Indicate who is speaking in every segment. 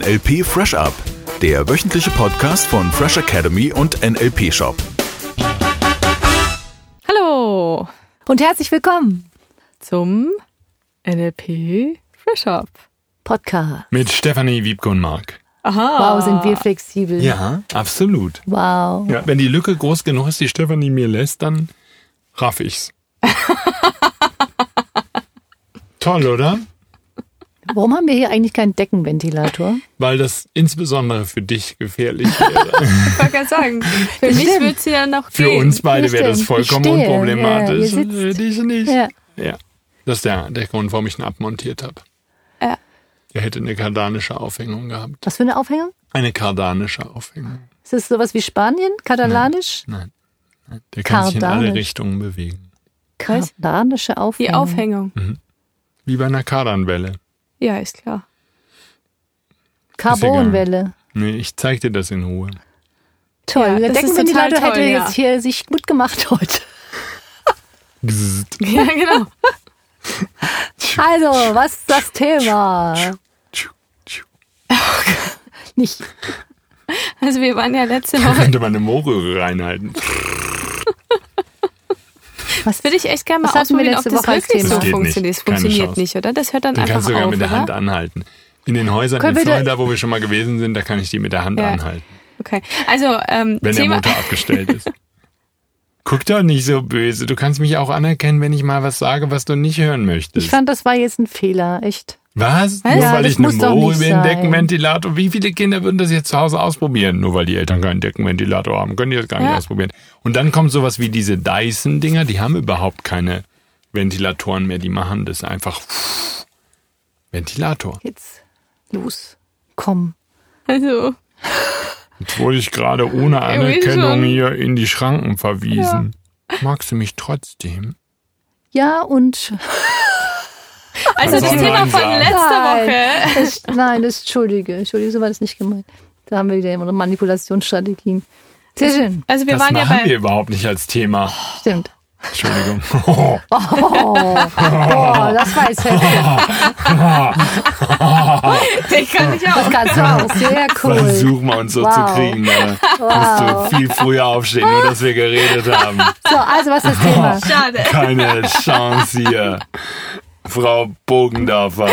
Speaker 1: NLP Fresh Up, der wöchentliche Podcast von Fresh Academy und NLP Shop.
Speaker 2: Hallo
Speaker 3: und herzlich willkommen
Speaker 2: zum NLP Fresh Up
Speaker 3: Podcast
Speaker 4: mit Stefanie, Wiebke und Marc.
Speaker 3: Aha. Wow, sind wir flexibel.
Speaker 4: Ja, absolut.
Speaker 3: Wow.
Speaker 4: Ja, wenn die Lücke groß genug ist, die Stefanie mir lässt, dann raff ich's. Toll, oder?
Speaker 3: Warum haben wir hier eigentlich keinen Deckenventilator?
Speaker 4: Weil das insbesondere für dich gefährlich wäre.
Speaker 2: Ich wollte gerade sagen, für mich würde es ja noch
Speaker 4: Für
Speaker 2: gehen.
Speaker 4: uns beide wäre das vollkommen unproblematisch.
Speaker 3: Ja,
Speaker 4: für dich nicht.
Speaker 3: Ja.
Speaker 4: Ja. Das ist der Grund, warum ich ihn abmontiert habe.
Speaker 2: Ja.
Speaker 4: Er hätte eine kardanische Aufhängung gehabt.
Speaker 3: Was für eine Aufhängung?
Speaker 4: Eine kardanische Aufhängung.
Speaker 3: Ist das sowas wie Spanien? Katalanisch?
Speaker 4: Nein. Der kann sich in alle
Speaker 3: Kardanisch.
Speaker 4: Richtungen bewegen.
Speaker 3: Kardanische Aufhängung.
Speaker 2: Die Aufhängung.
Speaker 4: Wie bei einer Kardanwelle.
Speaker 2: Ja, ist klar.
Speaker 3: Carbonwelle.
Speaker 4: Nee, ich zeig dir das in Ruhe.
Speaker 3: Toll.
Speaker 2: Ja,
Speaker 3: der
Speaker 2: das ist
Speaker 3: Deckenventilator
Speaker 2: total toll,
Speaker 3: hätte
Speaker 2: ja.
Speaker 3: jetzt hier sich gut gemacht heute.
Speaker 2: Ja, genau.
Speaker 3: Also, was ist das Thema? Nicht.
Speaker 2: Also wir waren ja letzte
Speaker 4: Da
Speaker 2: Woche.
Speaker 4: könnte man eine Mohrröhre reinhalten.
Speaker 3: Was
Speaker 2: Würde ich echt gerne mal
Speaker 3: Was hatten wir
Speaker 2: ausprobieren, ob
Speaker 3: letzte
Speaker 2: das
Speaker 3: Woche als
Speaker 2: wirklich
Speaker 3: Thema?
Speaker 2: so
Speaker 4: Das geht
Speaker 2: funktioniert.
Speaker 4: nicht.
Speaker 2: Das
Speaker 4: Keine
Speaker 2: funktioniert
Speaker 4: Chance.
Speaker 2: nicht, oder? Das hört dann
Speaker 4: Du
Speaker 2: einfach
Speaker 4: kannst sogar
Speaker 2: auf,
Speaker 4: mit der
Speaker 2: oder?
Speaker 4: Hand anhalten. In den Häusern
Speaker 3: Können
Speaker 4: in
Speaker 3: wir
Speaker 4: Florida, wo wir schon mal gewesen sind, da kann ich die mit der Hand
Speaker 2: Ja.
Speaker 4: anhalten.
Speaker 2: Okay, also
Speaker 4: Wenn der
Speaker 2: Thema.
Speaker 4: Motor abgestellt ist. Guck doch nicht so böse. Du kannst mich auch anerkennen, wenn ich mal was sage, was du nicht hören möchtest.
Speaker 3: Ich fand, das war jetzt ein Fehler, echt.
Speaker 4: Was?
Speaker 2: Was?
Speaker 4: Nur
Speaker 3: Ja,
Speaker 4: weil
Speaker 3: das
Speaker 4: ich eine
Speaker 3: muss doch
Speaker 4: Mohrröhre
Speaker 3: nicht
Speaker 4: in den
Speaker 3: sein.
Speaker 4: Deckenventilator. Wie viele Kinder würden das jetzt zu Hause ausprobieren? Nur weil die Eltern keinen Deckenventilator haben, können die das gar nicht
Speaker 2: Ja.
Speaker 4: ausprobieren. Und dann kommt sowas wie diese Dyson-Dinger, die haben überhaupt keine Ventilatoren mehr. Die machen das einfach Ventilator.
Speaker 3: Jetzt los. Komm.
Speaker 2: Also,
Speaker 4: Jetzt wurde ich gerade ohne
Speaker 2: Irgendwie
Speaker 4: Anerkennung
Speaker 2: schon.
Speaker 4: hier in die Schranken verwiesen. Magst du mich trotzdem?
Speaker 3: Ja, und...
Speaker 2: also
Speaker 4: Was
Speaker 2: das
Speaker 4: soll
Speaker 2: Thema
Speaker 4: man
Speaker 2: von
Speaker 4: sagen?
Speaker 2: letzter Woche.
Speaker 3: Nein, Entschuldige, so war das nicht gemeint. Da haben wir wieder unsere Manipulationsstrategien. Sehr schön,
Speaker 2: Also wir
Speaker 4: Das
Speaker 2: waren ja
Speaker 4: machen
Speaker 2: bei.
Speaker 4: wir überhaupt nicht als Thema.
Speaker 3: stimmt.
Speaker 4: Entschuldigung.
Speaker 3: Oh, das war jetzt heftig.
Speaker 2: Ich kann nicht
Speaker 3: Das
Speaker 2: auch.
Speaker 3: kannst du auch. Sehr cool.
Speaker 4: Versuch mal uns so
Speaker 3: Wow.
Speaker 4: zu kriegen. Musst du viel früher aufstehen, nur dass wir geredet haben.
Speaker 3: So, also was ist das Thema?
Speaker 2: Schade.
Speaker 4: Keine Chance hier. Frau Bogendorfer.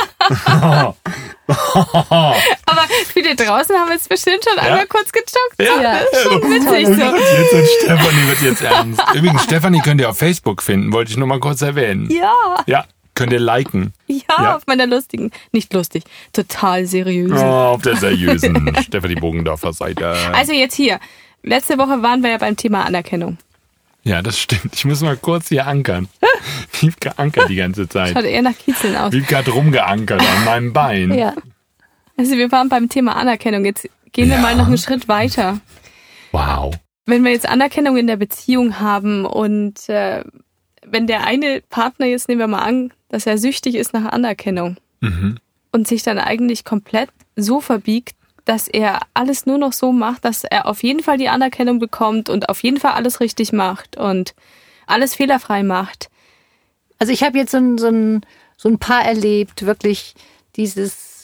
Speaker 2: Aber viele draußen haben jetzt bestimmt schon einmal kurz gejoggt.
Speaker 3: Ja.
Speaker 2: Das ist schon witzig so.
Speaker 4: Jetzt wird Stefanie wird jetzt ernst. Übrigens, Stefanie könnt ihr auf Facebook finden, wollte ich nur mal kurz erwähnen.
Speaker 2: Ja,
Speaker 4: Ja, könnt ihr liken.
Speaker 2: ja, auf meiner lustigen, nicht lustig, total seriösen.
Speaker 4: Oh, auf der seriösen Stefanie Bogendorfer Seite.
Speaker 2: Also jetzt hier. Letzte Woche waren wir ja beim Thema Anerkennung.
Speaker 4: Ja, das stimmt. Ich muss mal kurz hier ankern. Wiebke ankert die ganze Zeit.
Speaker 2: Schaut eher nach Kiezeln aus.
Speaker 4: Wiebke hat rumgeankert an meinem Bein.
Speaker 3: Ja.
Speaker 2: Also wir waren beim Thema Anerkennung. Jetzt gehen wir
Speaker 4: Ja.
Speaker 2: mal noch einen Schritt weiter.
Speaker 4: Wow.
Speaker 2: Wenn wir jetzt Anerkennung in der Beziehung haben und wenn der eine Partner, jetzt nehmen wir mal an, dass er süchtig ist nach Anerkennung und sich dann eigentlich komplett so verbiegt, dass er alles nur noch so macht, dass er auf jeden Fall die Anerkennung bekommt und auf jeden Fall alles richtig macht und alles fehlerfrei macht.
Speaker 3: Also ich habe jetzt so ein Paar erlebt, wirklich dieses,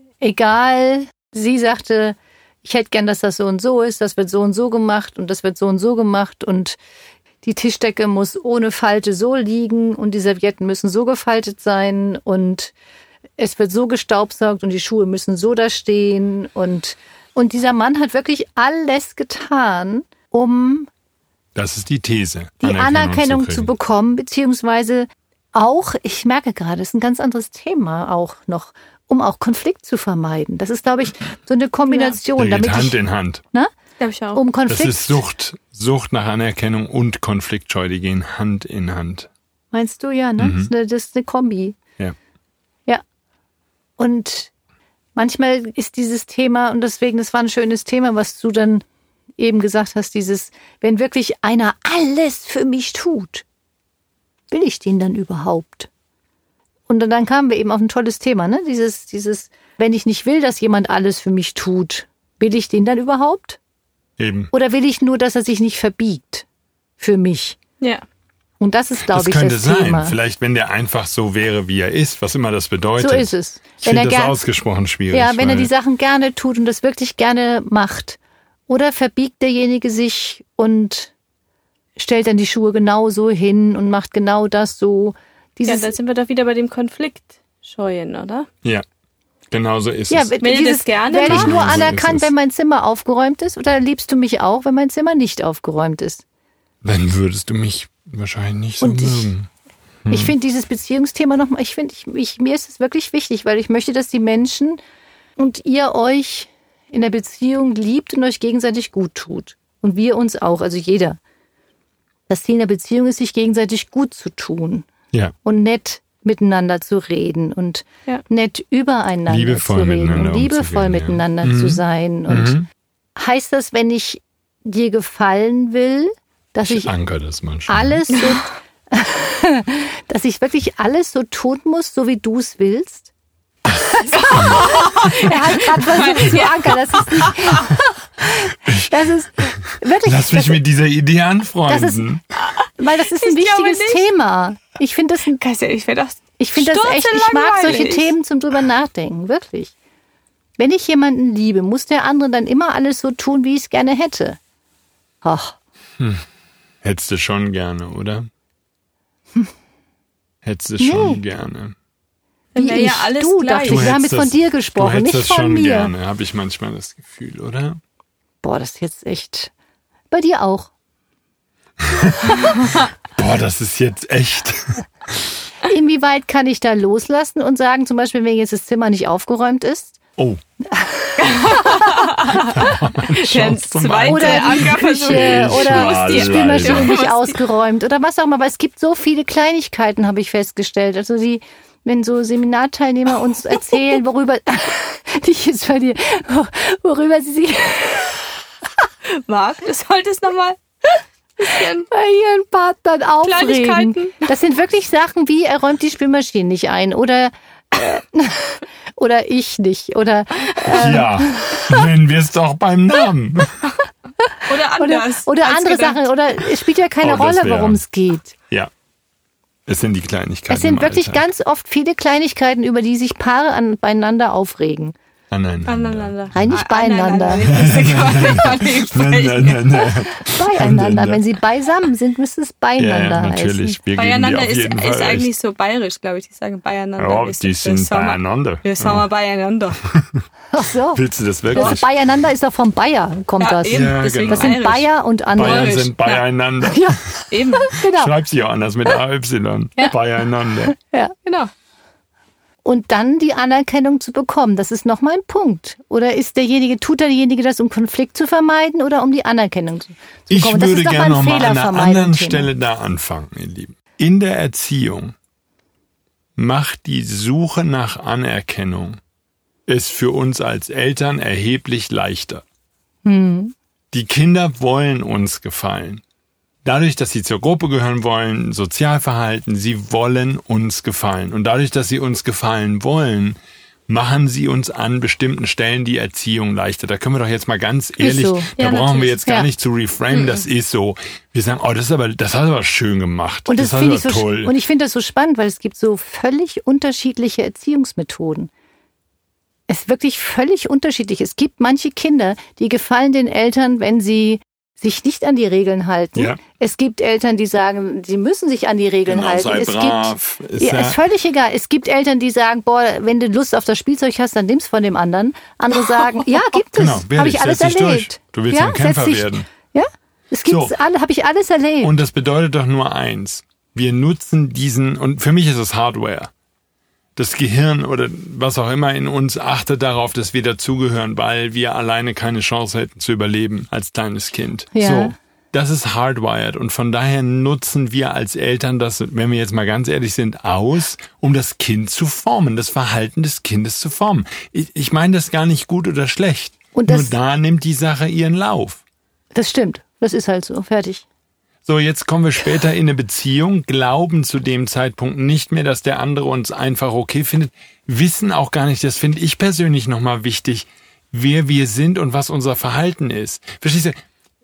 Speaker 3: egal, sie sagte, ich hätte gern, dass das so und so ist, das wird so und so gemacht und das wird so und so gemacht und die Tischdecke muss ohne Falte so liegen und die Servietten müssen so gefaltet sein und es wird so gestaubsaugt und die Schuhe müssen so da stehen und dieser Mann hat wirklich alles getan, um
Speaker 4: Das ist die These.
Speaker 3: die Anerkennung zu
Speaker 4: kriegen.
Speaker 3: bekommen, beziehungsweise auch, ich merke gerade, das ist ein ganz anderes Thema auch noch, um auch Konflikt zu vermeiden. Das ist, glaube ich, so eine Kombination.
Speaker 4: Der geht
Speaker 3: damit
Speaker 4: Hand in Hand.
Speaker 3: ne?
Speaker 2: Glaube ich auch.
Speaker 3: Um
Speaker 4: Das
Speaker 3: Konflikt,
Speaker 4: ist Sucht nach Anerkennung und Konfliktscheu, die gehen Hand in Hand.
Speaker 3: meinst du ja, ne? Das ist eine Kombi.
Speaker 4: Ja.
Speaker 3: Ja. Und manchmal ist dieses Thema, und deswegen, das war ein schönes Thema, was du dann eben gesagt hast, dieses, wenn wirklich einer alles für mich tut, will ich den dann überhaupt? Und dann kamen wir eben auf ein tolles Thema, ne? Dieses, wenn ich nicht will, dass jemand alles für mich tut, will ich den dann überhaupt?
Speaker 4: Eben.
Speaker 3: Oder will ich nur, dass er sich nicht verbiegt für mich?
Speaker 2: Ja.
Speaker 3: Und das ist, glaube ich,
Speaker 4: das könnte
Speaker 3: das
Speaker 4: sein.
Speaker 3: Thema.
Speaker 4: Vielleicht, wenn der einfach so wäre, wie er ist, was immer das bedeutet.
Speaker 3: So ist es.
Speaker 4: Ich finde das ausgesprochen schwierig.
Speaker 3: Ja, wenn er
Speaker 4: weil-
Speaker 3: die Sachen gerne tut und das wirklich gerne macht. Oder verbiegt derjenige sich und stellt dann die Schuhe genau so hin und macht genau das so.
Speaker 2: Ja, da sind wir doch wieder bei dem Konflikt scheuen, oder?
Speaker 4: Ja, genau so ist
Speaker 3: Ja,
Speaker 4: es.
Speaker 2: Wenn ihr das gerne
Speaker 3: werde ich
Speaker 2: macht.
Speaker 3: nur
Speaker 4: So ist
Speaker 3: anerkannt,
Speaker 4: es.
Speaker 3: wenn mein Zimmer aufgeräumt ist? Oder liebst du mich auch, wenn mein Zimmer nicht aufgeräumt ist?
Speaker 4: Dann würdest du mich wahrscheinlich nicht so
Speaker 3: Und
Speaker 4: mögen.
Speaker 3: Ich finde dieses Beziehungsthema nochmal, mir ist es wirklich wichtig, weil ich möchte, dass die Menschen und ihr euch in der Beziehung liebt und euch gegenseitig gut tut. Und wir uns auch, also jeder. Das Ziel der Beziehung ist, sich gegenseitig gut zu tun
Speaker 4: Ja,
Speaker 3: und nett miteinander zu reden und
Speaker 2: Ja.
Speaker 3: nett übereinander
Speaker 4: Liebevoll
Speaker 3: zu reden
Speaker 4: miteinander
Speaker 3: und liebevoll
Speaker 4: umzugehen, ja.
Speaker 3: miteinander zu sein. Und heißt das, wenn ich dir gefallen will, dass
Speaker 4: ich
Speaker 3: ich
Speaker 4: anker das manchmal.
Speaker 3: alles so, dass ich wirklich alles so tun muss, so wie du es willst? Er hat gerade versucht zu ankern. Das ist wirklich.
Speaker 4: Lass mich mit dieser Idee anfreunden.
Speaker 3: Weil das ist ein
Speaker 2: Ich glaube
Speaker 3: wichtiges
Speaker 2: nicht.
Speaker 3: Thema. Ich finde das,
Speaker 2: Ich wäre doch
Speaker 3: ich finde das echt. Ich mag solche
Speaker 2: sturzelangweilig.
Speaker 3: Themen zum drüber nachdenken, wirklich. Wenn ich jemanden liebe, muss der andere dann immer alles so tun, wie ich es gerne hätte. Ach,
Speaker 4: Hättest du schon gerne, oder? Hättest du schon gerne.
Speaker 2: Dann
Speaker 3: wie
Speaker 2: wäre
Speaker 3: ich.
Speaker 2: ja alles
Speaker 3: Du
Speaker 2: gleich.
Speaker 3: dachte, wir haben jetzt
Speaker 4: hättest
Speaker 3: von dir
Speaker 4: du
Speaker 3: gesprochen,
Speaker 4: hättest
Speaker 3: nicht
Speaker 4: das
Speaker 3: von
Speaker 4: schon
Speaker 3: mir.
Speaker 4: gerne, habe ich manchmal das Gefühl, oder?
Speaker 3: Boah, das ist jetzt echt. Bei dir auch.
Speaker 4: Boah, das ist jetzt echt.
Speaker 3: Inwieweit kann ich da loslassen und sagen, zum Beispiel, wenn jetzt das Zimmer nicht aufgeräumt ist?
Speaker 4: Oh.
Speaker 2: Der
Speaker 4: zum
Speaker 2: zweite
Speaker 3: Oder die
Speaker 2: Ankerversuch.
Speaker 3: Küche oder
Speaker 4: muss
Speaker 3: die
Speaker 4: die-
Speaker 3: Spülmaschine
Speaker 2: Ich
Speaker 3: nicht
Speaker 2: muss
Speaker 3: ausgeräumt oder was auch immer. Aber es gibt so viele Kleinigkeiten, habe ich festgestellt. Also wenn so Seminarteilnehmer uns erzählen, worüber, nicht jetzt bei dir, worüber sie sich
Speaker 2: Marc, du solltest nochmal
Speaker 3: bei ihren Partnern aufregen.
Speaker 2: Kleinigkeiten.
Speaker 3: Das sind wirklich Sachen wie, er räumt die Spülmaschine nicht ein oder ich nicht oder
Speaker 4: Ja, nennen wir es doch beim Namen.
Speaker 2: oder anders.
Speaker 3: oder
Speaker 2: als
Speaker 3: andere
Speaker 2: gedacht.
Speaker 3: Sachen oder es spielt ja keine
Speaker 4: Oh, das
Speaker 3: Rolle,
Speaker 4: wär-
Speaker 3: worum es geht.
Speaker 4: Ja. Es sind die Kleinigkeiten.
Speaker 3: Es sind
Speaker 4: im
Speaker 3: wirklich
Speaker 4: Alltag.
Speaker 3: ganz oft viele Kleinigkeiten, über die sich Paare beieinander aufregen.
Speaker 2: Aneinander.
Speaker 3: Nein, nicht beieinander.
Speaker 4: Nein.
Speaker 3: Beieinander. Wenn sie beisammen sind, müsste es beieinander
Speaker 4: Ja, natürlich.
Speaker 3: heißen.
Speaker 4: Wir geben dir
Speaker 2: Beieinander
Speaker 4: auf
Speaker 2: ist
Speaker 4: jeden Fall
Speaker 2: eigentlich
Speaker 4: recht.
Speaker 2: so bayerisch, glaube ich. Die sagen beieinander.
Speaker 4: Ja,
Speaker 2: Wir
Speaker 4: die sind beieinander.
Speaker 2: Wir sind mal beieinander.
Speaker 3: Ach so.
Speaker 4: Willst du das
Speaker 3: Das
Speaker 4: wirklich?
Speaker 3: Beieinander ist doch vom Bayer, kommt das.
Speaker 2: eben,
Speaker 4: Ja,
Speaker 2: deswegen
Speaker 4: genau.
Speaker 3: Das sind
Speaker 2: bayerisch.
Speaker 3: Bayer und andere.
Speaker 4: Bayern
Speaker 2: Bayerisch.
Speaker 4: sind beieinander.
Speaker 3: Ja,
Speaker 2: Eben,
Speaker 3: genau.
Speaker 4: Schreib sie auch anders mit AY. Beieinander.
Speaker 3: Ja.
Speaker 2: genau.
Speaker 3: Und dann die Anerkennung zu bekommen, das ist nochmal ein Punkt. Oder tut derjenige das, um Konflikt zu vermeiden oder um die Anerkennung zu
Speaker 4: Ich
Speaker 3: bekommen? Das
Speaker 4: würde
Speaker 3: ist doch
Speaker 4: gerne
Speaker 3: mal ein
Speaker 4: nochmal an einer
Speaker 3: Fehlervermeidung
Speaker 4: anderen
Speaker 3: Thema.
Speaker 4: Stelle da anfangen, ihr Lieben. In der Erziehung macht die Suche nach Anerkennung es für uns als Eltern erheblich leichter. Die Kinder wollen uns gefallen. Dadurch, dass sie zur Gruppe gehören wollen, Sozialverhalten, sie wollen uns gefallen. Und dadurch, dass sie uns gefallen wollen, machen sie uns an bestimmten Stellen die Erziehung leichter. Da können wir doch jetzt mal ganz ehrlich,
Speaker 3: so.
Speaker 4: da
Speaker 2: Ja,
Speaker 4: brauchen wir
Speaker 2: natürlich.
Speaker 4: jetzt gar
Speaker 3: Ja.
Speaker 4: nicht zu reframen, das ist so. Wir sagen, oh, das hat aber schön gemacht.
Speaker 3: Und das
Speaker 4: hat
Speaker 3: finde ich
Speaker 4: aber
Speaker 3: so
Speaker 4: toll.
Speaker 3: und ich finde das so spannend, weil es gibt so völlig unterschiedliche Erziehungsmethoden. Es ist wirklich völlig unterschiedlich. Es gibt manche Kinder, die gefallen den Eltern, wenn sie sich nicht an die Regeln halten.
Speaker 4: Ja.
Speaker 3: Es gibt Eltern, die sagen, sie müssen sich an die Regeln
Speaker 4: Genau,
Speaker 3: halten.
Speaker 4: sei
Speaker 3: Es
Speaker 4: brav.
Speaker 3: gibt,
Speaker 4: Ist
Speaker 3: ja,
Speaker 4: ja-
Speaker 3: ist völlig egal. Es gibt Eltern, die sagen, boah, wenn du Lust auf das Spielzeug hast, dann nimm's von dem anderen. Andere sagen, ja, gibt es.
Speaker 4: Genau,
Speaker 3: Habe ich alles
Speaker 4: setz dich
Speaker 3: erlebt.
Speaker 4: durch. Du willst
Speaker 3: ja,
Speaker 4: ein Kämpfer
Speaker 3: setz dich-
Speaker 4: werden.
Speaker 3: Ja, es gibt's
Speaker 4: So.
Speaker 3: alle, habe ich alles erlebt.
Speaker 4: Und das bedeutet doch nur eins. Wir nutzen diesen, und für mich ist es Hardware. Das Gehirn oder was auch immer in uns achtet darauf, dass wir dazugehören, weil wir alleine keine Chance hätten zu überleben als kleines Kind.
Speaker 3: Ja.
Speaker 4: So, das ist hardwired und von daher nutzen wir als Eltern das, wenn wir jetzt mal ganz ehrlich sind, aus, um das Kind zu formen, das Verhalten des Kindes zu formen. Ich meine das gar nicht gut oder schlecht.
Speaker 3: Und
Speaker 4: Nur
Speaker 3: das-
Speaker 4: da nimmt die Sache ihren Lauf.
Speaker 3: Das stimmt. Das ist halt so. Fertig.
Speaker 4: So, jetzt kommen wir später in eine Beziehung, glauben zu dem Zeitpunkt nicht mehr, dass der andere uns einfach okay findet, wissen auch gar nicht, das finde ich persönlich nochmal wichtig, wer wir sind und was unser Verhalten ist. Verstehst du?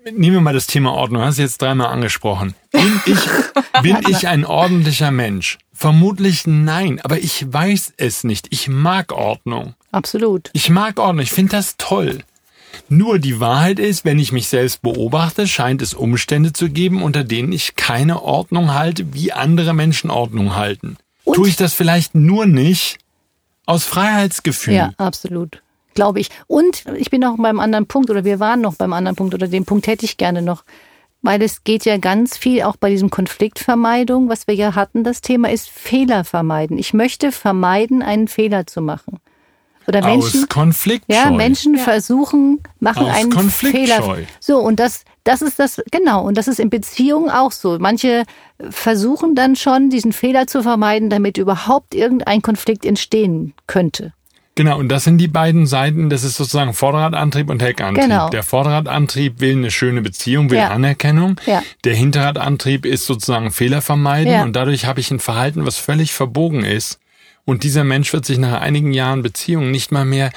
Speaker 4: nehmen wir mal das Thema Ordnung, hast du jetzt 3-mal angesprochen. Bin ich ein ordentlicher Mensch? Vermutlich nein, aber ich weiß es nicht. Ich mag Ordnung.
Speaker 3: Absolut.
Speaker 4: Ich mag Ordnung, ich finde das toll. Nur die Wahrheit ist, wenn ich mich selbst beobachte, scheint es Umstände zu geben, unter denen ich keine Ordnung halte, wie andere Menschen Ordnung halten. Und? Tue ich das vielleicht nur nicht aus Freiheitsgefühl?
Speaker 3: Ja, absolut. Glaube ich. Und ich bin noch beim anderen Punkt, oder wir waren noch beim anderen Punkt, oder den Punkt hätte ich gerne noch. Weil es geht ja ganz viel auch bei diesem Konfliktvermeidung, was wir ja hatten, das Thema ist Fehler vermeiden. Ich möchte vermeiden, einen Fehler zu machen. Oder Menschen,
Speaker 4: aus Konfliktscheu.
Speaker 3: Ja, Menschen machen
Speaker 4: aus
Speaker 3: einen Fehler. So, und das ist das, genau, und das ist in Beziehungen auch so. Manche versuchen dann schon, diesen Fehler zu vermeiden, damit überhaupt irgendein Konflikt entstehen könnte.
Speaker 4: Genau, und das sind die beiden Seiten, das ist sozusagen Vorderradantrieb und Heckantrieb.
Speaker 3: Genau.
Speaker 4: Der Vorderradantrieb will eine schöne Beziehung, will Anerkennung.
Speaker 3: Ja.
Speaker 4: Der Hinterradantrieb ist sozusagen Fehler vermeiden und dadurch habe ich ein Verhalten, was völlig verbogen ist. Und dieser Mensch wird sich nach einigen Jahren Beziehung nicht mal eine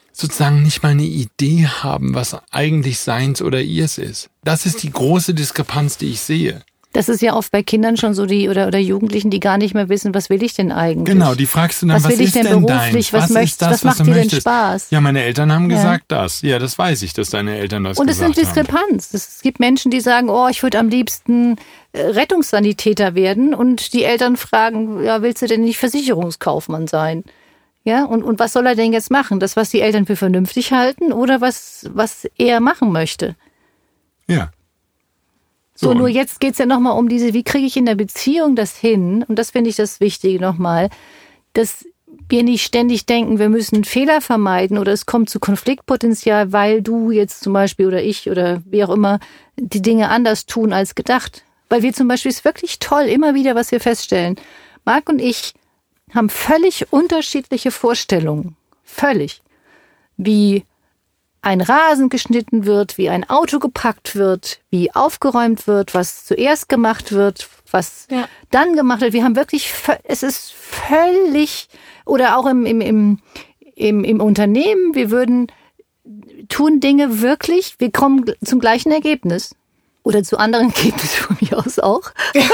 Speaker 4: Idee haben, was eigentlich seins oder ihrs ist. Das ist die große Diskrepanz, die ich sehe.
Speaker 3: Das ist ja oft bei Kindern schon so, oder Jugendlichen, die gar nicht mehr wissen, was will ich denn eigentlich?
Speaker 4: Genau, die fragst du dann, was
Speaker 3: will ich
Speaker 4: ist
Speaker 3: denn
Speaker 4: denn
Speaker 3: beruflich?
Speaker 4: deins?
Speaker 3: Was macht dir denn Spaß?
Speaker 4: Ja, meine Eltern haben gesagt das. Ja, das weiß ich, dass deine Eltern das
Speaker 3: und
Speaker 4: gesagt haben.
Speaker 3: Und es ist eine Diskrepanz. Es gibt Menschen, die sagen, ich würde am liebsten Rettungssanitäter werden. Und die Eltern fragen, ja, willst du denn nicht Versicherungskaufmann sein? Ja, und was soll er denn jetzt machen? Das, was die Eltern für vernünftig halten oder was er machen möchte?
Speaker 4: Ja.
Speaker 3: So, nur jetzt geht's ja nochmal um wie kriege ich in der Beziehung das hin? Und das finde ich das Wichtige nochmal, dass wir nicht ständig denken, wir müssen Fehler vermeiden oder es kommt zu Konfliktpotenzial, weil du jetzt zum Beispiel oder ich oder wie auch immer die Dinge anders tun als gedacht. Weil wir zum Beispiel, ist wirklich toll, immer wieder, was wir feststellen. Marc und ich haben völlig unterschiedliche Vorstellungen. Völlig. Wie ein Rasen geschnitten wird, wie ein Auto gepackt wird, wie aufgeräumt wird, was zuerst gemacht wird, was dann gemacht wird. Wir haben wirklich, es ist völlig, oder auch im Unternehmen, wir tun Dinge wirklich, wir kommen zum gleichen Ergebnis. Oder zu anderen Ergebnissen von mir aus auch.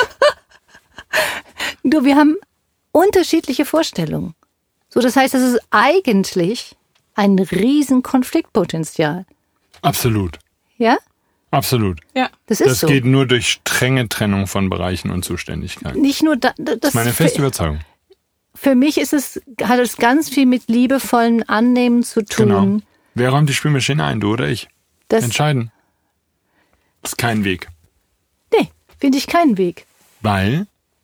Speaker 3: Nur wir haben unterschiedliche Vorstellungen. So, das heißt, es ist eigentlich ein riesen Konfliktpotenzial.
Speaker 4: Absolut.
Speaker 3: Ja?
Speaker 4: Absolut.
Speaker 2: Ja.
Speaker 3: Das ist
Speaker 4: das
Speaker 3: so.
Speaker 4: Geht nur durch strenge Trennung von Bereichen und Zuständigkeiten.
Speaker 3: Nicht nur das
Speaker 4: ist meine feste Überzeugung.
Speaker 3: Für mich hat es ganz viel mit liebevollem Annehmen zu tun.
Speaker 4: Genau. Wer räumt die Spülmaschine ein, du oder ich? Entscheiden. Das ist kein Weg.
Speaker 3: Nee, finde ich keinen Weg.
Speaker 4: Weil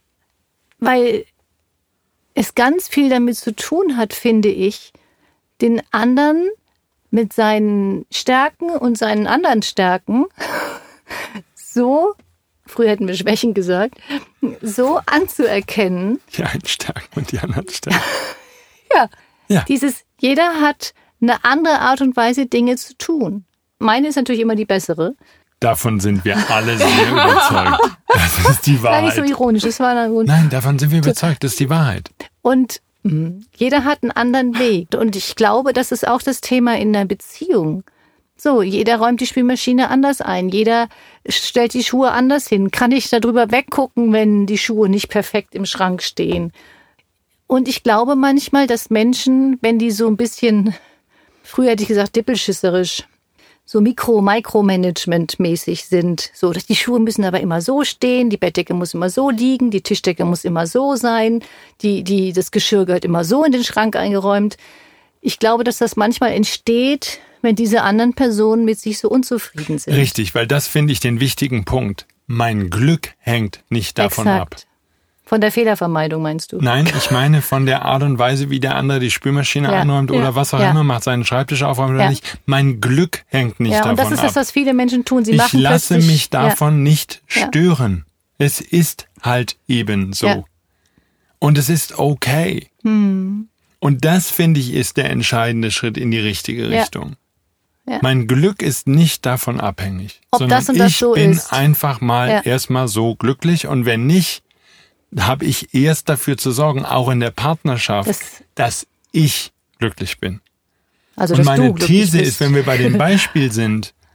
Speaker 3: es ganz viel damit zu tun hat, finde ich, den anderen mit seinen Stärken und seinen anderen Stärken so, früher hätten wir Schwächen gesagt, so anzuerkennen.
Speaker 4: Die einen Stärken und die anderen Stärken.
Speaker 3: Ja. Jeder hat eine andere Art und Weise, Dinge zu tun. Meine ist natürlich immer die bessere.
Speaker 4: Davon sind wir alle sehr überzeugt. Das ist die Wahrheit.
Speaker 3: War nicht so ironisch, das war dann gut.
Speaker 4: Nein, davon sind wir überzeugt, das ist die Wahrheit.
Speaker 3: Und jeder hat einen anderen Weg. Und ich glaube, das ist auch das Thema in der Beziehung. So, jeder räumt die Spülmaschine anders ein. Jeder stellt die Schuhe anders hin. Kann ich darüber weggucken, wenn die Schuhe nicht perfekt im Schrank stehen? Und ich glaube manchmal, dass Menschen, wenn die so ein bisschen, früher hätte ich gesagt, dippelschisserisch, so Micromanagement-mäßig sind. So, dass die Schuhe müssen aber immer so stehen, die Bettdecke muss immer so liegen, die Tischdecke muss immer so sein, das Geschirr gehört immer so in den Schrank eingeräumt. Ich glaube, dass das manchmal entsteht, wenn diese anderen Personen mit sich so unzufrieden sind.
Speaker 4: Richtig, weil das finde ich den wichtigen Punkt. Mein Glück hängt nicht davon ab.
Speaker 3: Von der Fehlervermeidung meinst du?
Speaker 4: Nein, ich meine von der Art und Weise, wie der andere die Spülmaschine einräumt oder was auch immer macht, seinen Schreibtisch aufräumt oder nicht. Mein Glück hängt nicht davon ab.
Speaker 3: Ja, und das ist das, was viele Menschen tun.
Speaker 4: Ich lasse mich davon nicht stören. Es ist halt eben so. Ja. Und es ist okay. Und das, finde ich, ist der entscheidende Schritt in die richtige Richtung. Ja. Mein Glück ist nicht davon abhängig.
Speaker 3: Ob
Speaker 4: sondern
Speaker 3: das und das so
Speaker 4: ich bin
Speaker 3: ist.
Speaker 4: einfach mal erstmal so glücklich und wenn nicht, habe ich erst dafür zu sorgen, auch in der Partnerschaft, dass ich glücklich bin.
Speaker 3: Also,
Speaker 4: und meine These ist, wenn wir bei dem Beispiel sind,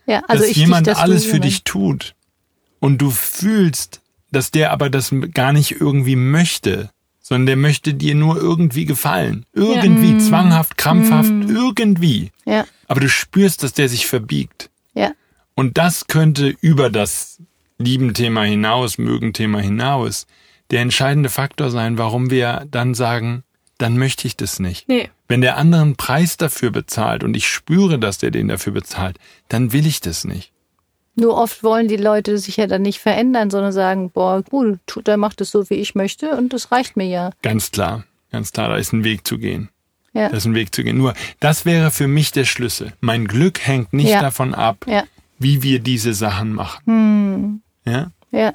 Speaker 3: Ja, also
Speaker 4: dass jemand alles für dich tut und du fühlst, dass der aber das gar nicht irgendwie möchte, sondern der möchte dir nur irgendwie gefallen. Irgendwie, zwanghaft, krampfhaft, irgendwie.
Speaker 3: Ja.
Speaker 4: Aber du spürst, dass der sich verbiegt.
Speaker 3: Ja.
Speaker 4: Und das könnte über das Lieben-Thema hinaus, Mögen-Thema hinaus, der entscheidende Faktor sein, warum wir dann sagen, dann möchte ich das nicht.
Speaker 2: Nee.
Speaker 4: Wenn der andere einen Preis dafür bezahlt und ich spüre, dass der den dafür bezahlt, dann will ich das nicht.
Speaker 3: Nur oft wollen die Leute sich ja dann nicht verändern, sondern sagen, boah, gut, der macht es so, wie ich möchte und das reicht mir ja.
Speaker 4: Ganz klar, da ist ein Weg zu gehen.
Speaker 3: Ja.
Speaker 4: Das ist ein Weg zu gehen. Nur, das wäre für mich der Schlüssel. Mein Glück hängt nicht davon ab, wie wir diese Sachen machen. Ja?
Speaker 3: Ja.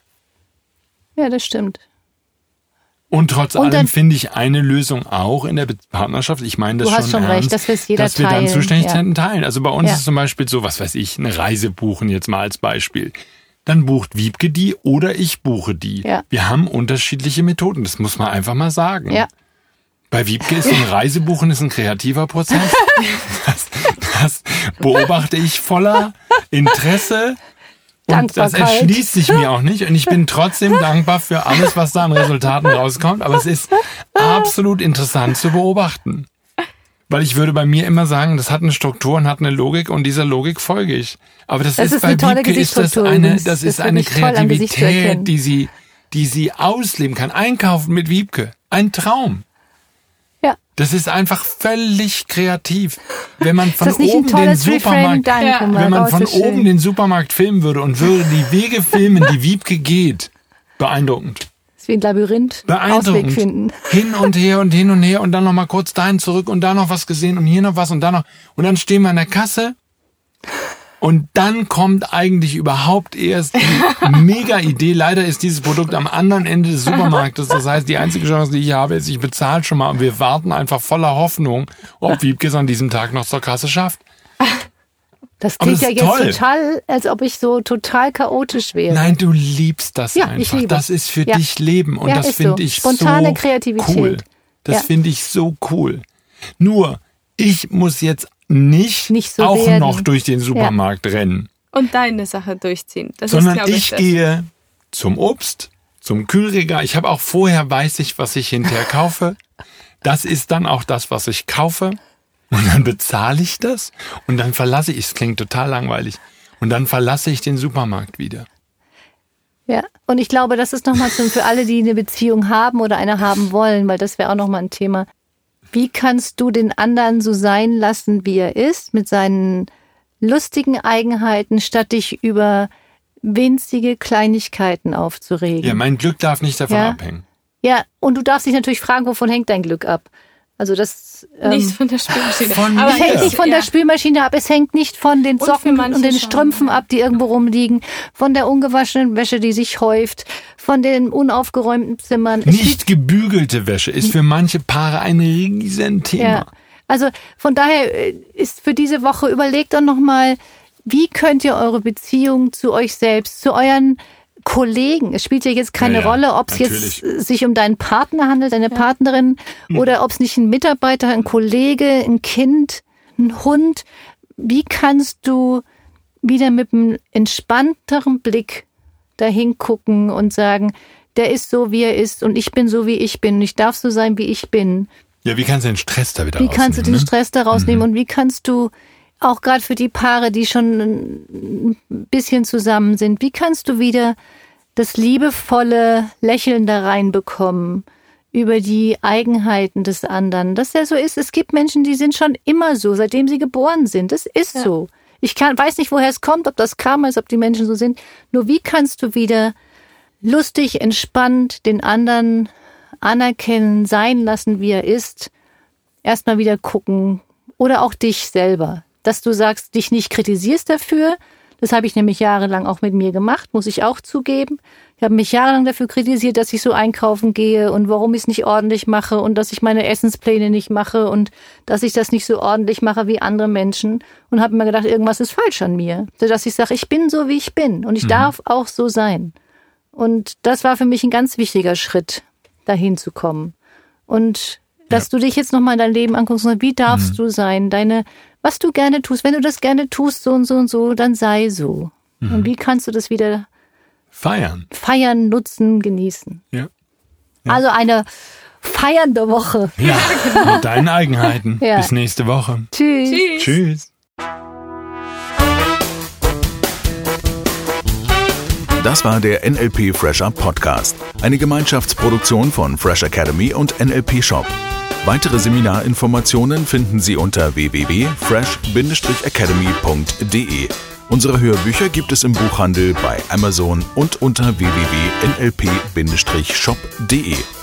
Speaker 3: Ja, das stimmt.
Speaker 4: Und trotz allem finde ich eine Lösung auch in der Partnerschaft. Ich meine das schon ernst. Du hast schon recht,
Speaker 3: dass wir es jeder teilen.
Speaker 4: Dass wir dann Zuständigkeiten teilen. Also bei uns ist zum Beispiel so, was weiß ich, eine Reise buchen jetzt mal als Beispiel. Dann bucht Wiebke die oder ich buche die. Ja. Wir haben unterschiedliche Methoden. Das muss man einfach mal sagen. Ja. Bei Wiebke ist ein Reisebuchen ein kreativer Prozess. Das beobachte ich voller Interesse. Und das erschließt sich mir auch nicht. Und ich bin trotzdem dankbar für alles, was da an Resultaten rauskommt. Aber es ist absolut interessant zu beobachten. Weil ich würde bei mir immer sagen, das hat eine Struktur und hat eine Logik und dieser Logik folge ich. Aber das ist bei Wiebke ist das eine Kreativität, die sie ausleben kann. Einkaufen mit Wiebke. Ein Traum.
Speaker 3: Ja.
Speaker 4: Das ist einfach völlig kreativ. Wenn man von oben den Supermarkt, wenn man von oben den Supermarkt filmen würde und würde die Wege filmen, die Wiebke geht, beeindruckend.
Speaker 3: Das ist wie ein Labyrinth.
Speaker 4: Beeindruckend.
Speaker 3: Ausweg finden.
Speaker 4: Hin und her und dann noch mal kurz dahin zurück und da noch was gesehen und hier noch was und da noch. Und dann stehen wir an der Kasse. Und dann kommt eigentlich überhaupt erst die Mega-Idee. Leider ist dieses Produkt am anderen Ende des Supermarktes. Das heißt, die einzige Chance, die ich habe, ist, ich bezahle schon mal und wir warten einfach voller Hoffnung, ob Wiebke es an diesem Tag noch zur Kasse schafft.
Speaker 3: Das klingt ja jetzt total, als ob ich so total chaotisch wäre.
Speaker 4: Nein, du liebst das einfach. Ich liebe. Das ist für dich Leben und das finde ich
Speaker 3: spontane
Speaker 4: so
Speaker 3: Kreativität.
Speaker 4: Cool. Das finde ich so cool. Nur, ich muss jetzt nicht so auch werden. Noch durch den Supermarkt rennen.
Speaker 2: Und deine Sache durchziehen.
Speaker 4: Sondern ich gehe zum Obst, zum Kühlregal. Ich habe auch vorher, weiß ich, was ich hinterher kaufe. Das ist dann auch das, was ich kaufe. Und dann bezahle ich das und dann verlasse ich, es klingt total langweilig, und dann verlasse ich den Supermarkt wieder.
Speaker 3: Ja, und ich glaube, das ist nochmal für alle, die eine Beziehung haben oder eine haben wollen, weil das wäre auch nochmal ein Thema. Wie kannst du den anderen so sein lassen, wie er ist, mit seinen lustigen Eigenheiten, statt dich über winzige Kleinigkeiten aufzuregen?
Speaker 4: Ja, mein Glück darf nicht davon abhängen.
Speaker 3: Ja, und du darfst dich natürlich fragen, wovon hängt dein Glück ab? Also das
Speaker 2: nicht von der Spülmaschine.
Speaker 3: Es hängt nicht von der Spülmaschine ab, es hängt nicht von den Socken und den Strümpfen ab, die irgendwo rumliegen, von der ungewaschenen Wäsche, die sich häuft, von den unaufgeräumten Zimmern.
Speaker 4: Nicht gebügelte Wäsche ist für manche Paare ein Riesenthema.
Speaker 3: Ja. Also von daher ist für diese Woche, überlegt doch nochmal, wie könnt ihr eure Beziehung zu euch selbst, zu euren Kollegen, es spielt ja jetzt keine Rolle, ob es jetzt sich um deinen Partner handelt, deine Partnerin, oder ob es nicht ein Mitarbeiter, ein Kollege, ein Kind, ein Hund. Wie kannst du wieder mit einem entspannteren Blick dahin gucken und sagen, der ist so, wie er ist und ich bin so, wie ich bin und ich darf so sein, wie ich bin.
Speaker 4: Ja, wie kannst du den Stress da wieder rausnehmen?
Speaker 3: Wie kannst du den Stress da rausnehmen und wie kannst du auch gerade für die Paare, die schon ein bisschen zusammen sind, wie kannst du wieder das liebevolle Lächeln da reinbekommen über die Eigenheiten des anderen? Dass er so ist. Es gibt Menschen, die sind schon immer so, seitdem sie geboren sind. Das ist so. Ich weiß nicht, woher es kommt, ob das Karma ist, ob die Menschen so sind. Nur wie kannst du wieder lustig, entspannt den anderen anerkennen, sein lassen, wie er ist? Erstmal wieder gucken. Oder auch dich selber. Dass du sagst, dich nicht kritisierst dafür. Das habe ich nämlich jahrelang auch mit mir gemacht, muss ich auch zugeben. Ich habe mich jahrelang dafür kritisiert, dass ich so einkaufen gehe und warum ich es nicht ordentlich mache und dass ich meine Essenspläne nicht mache und dass ich das nicht so ordentlich mache wie andere Menschen. Und habe mir gedacht, irgendwas ist falsch an mir. Sodass ich sage, ich bin so, wie ich bin und ich darf auch so sein. Und das war für mich ein ganz wichtiger Schritt, dahin zu kommen. Und dass du dich jetzt nochmal in dein Leben anguckst, wie darfst du sein, deine was du gerne tust. Wenn du das gerne tust, so und so und so, dann sei so. Und wie kannst du das wieder
Speaker 4: feiern,
Speaker 3: nutzen, genießen?
Speaker 4: Ja.
Speaker 3: Also eine feiernde Woche.
Speaker 4: Ja, mit deinen Eigenheiten.
Speaker 3: Ja.
Speaker 4: Bis nächste Woche.
Speaker 3: Tschüss.
Speaker 4: Tschüss.
Speaker 1: Das war der NLP Fresh Up Podcast, eine Gemeinschaftsproduktion von Fresh Academy und NLP Shop. Weitere Seminarinformationen finden Sie unter www.fresh-academy.de. Unsere Hörbücher gibt es im Buchhandel, bei Amazon und unter www.nlp-shop.de.